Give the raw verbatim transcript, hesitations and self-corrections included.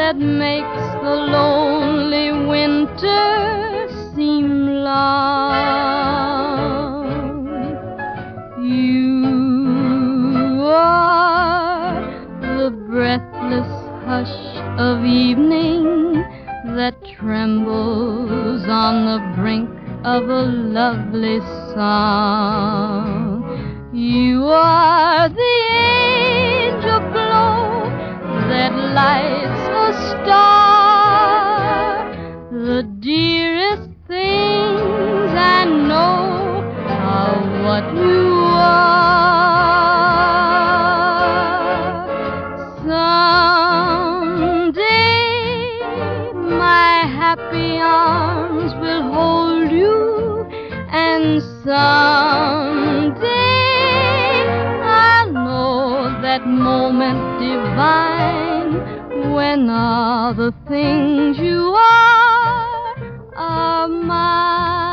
that makes the lonely winter seem long. You are the breathless hush of evening that trembles on the brink of a lovely song. You are the angel glow that lights a star. The dearest things I know are what you are. Someday my happy arms will hold you, and someday I'll know that moment divine when all the things you are are mine.